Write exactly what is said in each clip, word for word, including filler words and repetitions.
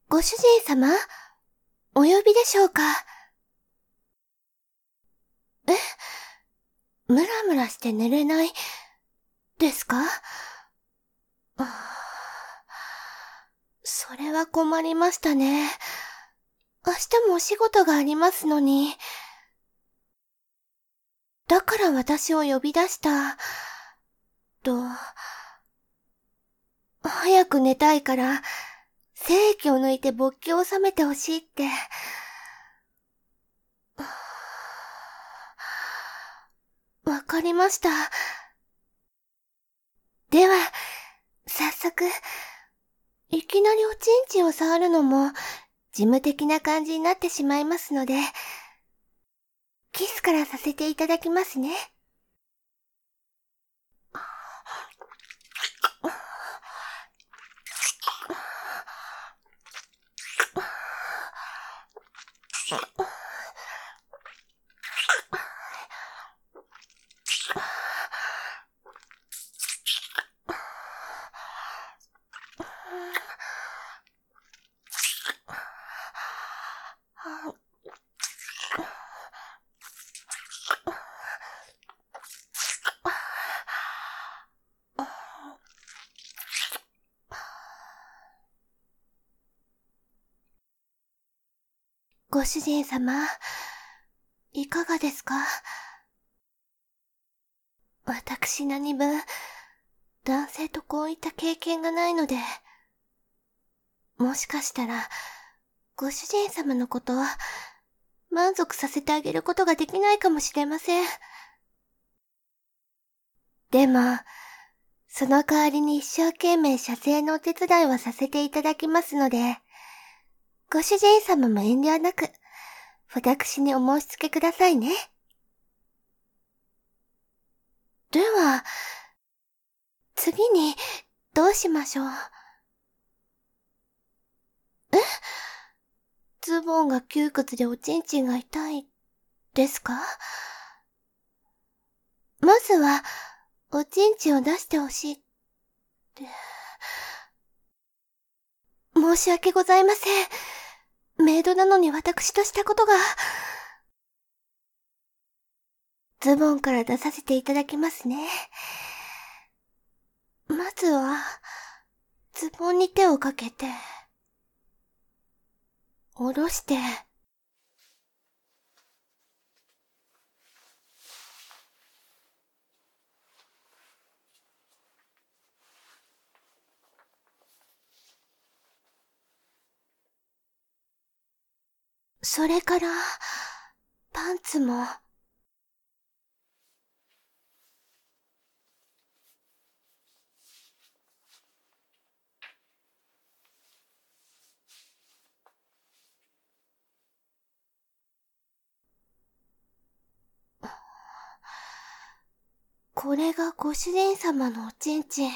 ご主人様、お呼びでしょうか？え、ムラムラして寝れない、ですか？あ、それは困りましたね。明日もお仕事がありますのに。だから私を呼び出した。と、早く寝たいから、精液を抜いて勃起を収めてほしいって。わかりました。では、早速、いきなりおちんちんを触るのも、事務的な感じになってしまいますので、キスからさせていただきますね。ご主人様、いかがですか？私何分、男性とこういった経験がないので、もしかしたら、ご主人様のこと、満足させてあげることができないかもしれません。でも、その代わりに一生懸命射精のお手伝いはさせていただきますので、ご主人様も遠慮なく、私にお申し付けくださいね。では、次に、どうしましょう。え？ズボンが窮屈でおちんちんが痛い、ですか？まずは、おちんちんを出してほしいって。申し訳ございません。メイドなのに私としたことが。ズボンから出させていただきますね。まずは、ズボンに手をかけて、下ろして、それから、パンツも、これがご主人様のおちんちん。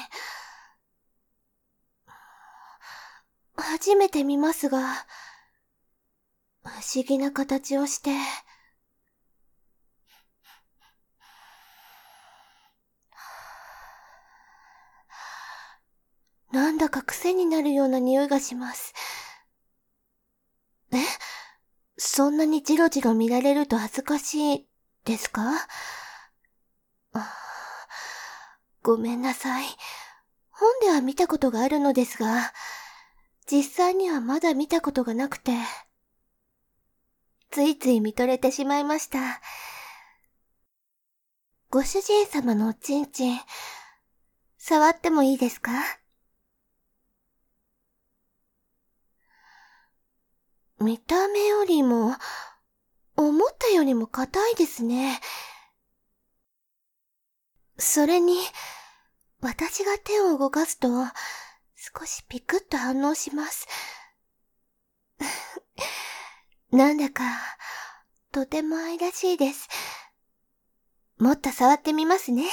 初めて見ますが、不思議な形をして、なんだか癖になるような匂いがします。え？そんなにジロジロ見られると恥ずかしい、ですか？あ、ごめんなさい。本では見たことがあるのですが、実際にはまだ見たことがなくて、ついつい見とれてしまいました。ご主人様のおちんちん、触ってもいいですか？見た目よりも、思ったよりも硬いですね。それに、私が手を動かすと、少しピクッと反応します。なんだか、とても愛らしいです。もっと触ってみますね。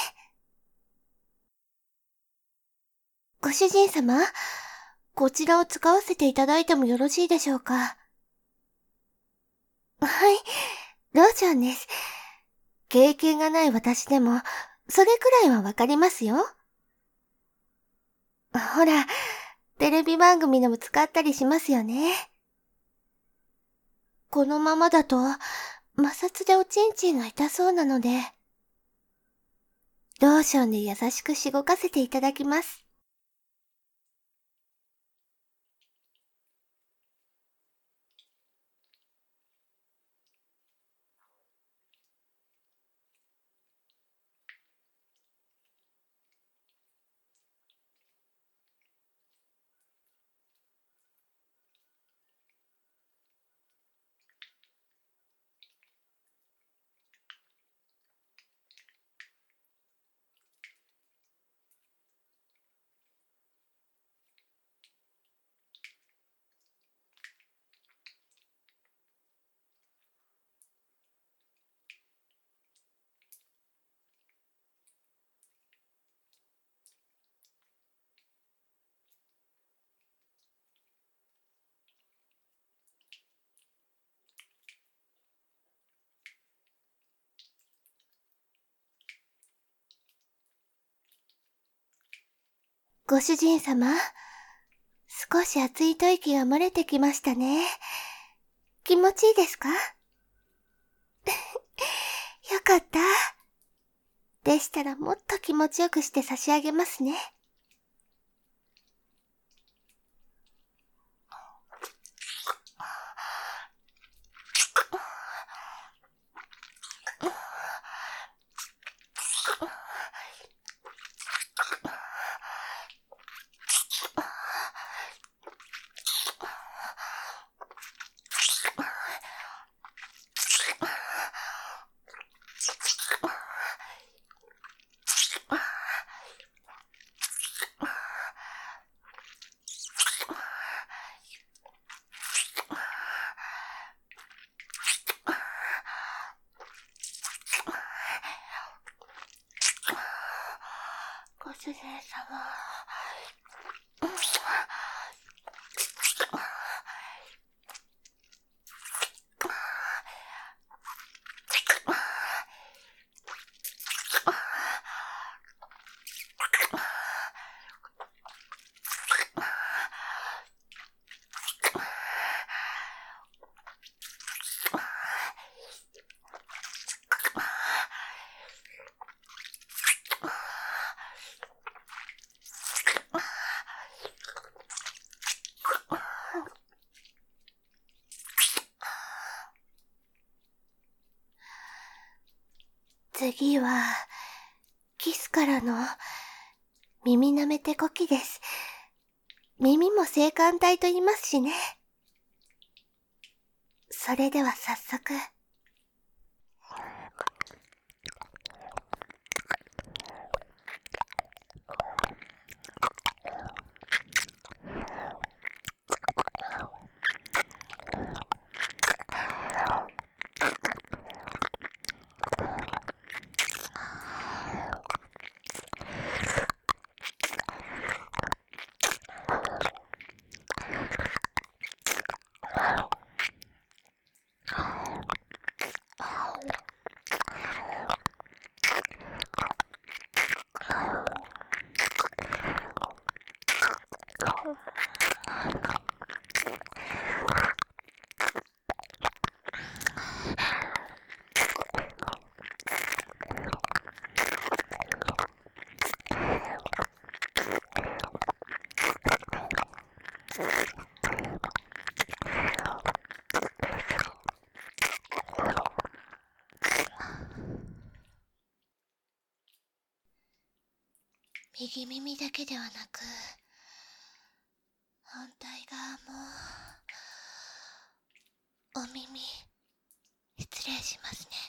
ご主人様、こちらを使わせていただいてもよろしいでしょうか？はい、ローションです。経験がない私でも、それくらいはわかりますよ。ほら、 テレビ番組でも使ったりしますよね。このままだと、摩擦でおちんちんが痛そうなので、ローションで優しくしごかせていただきます。ご主人様、少し熱い吐息が漏れてきましたね。気持ちいいですか？よかった。でしたらもっと気持ちよくして差し上げますね。ご主人様。次は、キスからの耳舐めてこきです。耳も性感帯と言いますしね。それでは早速。右耳だけではなく、反対側も、お耳、失礼しますね。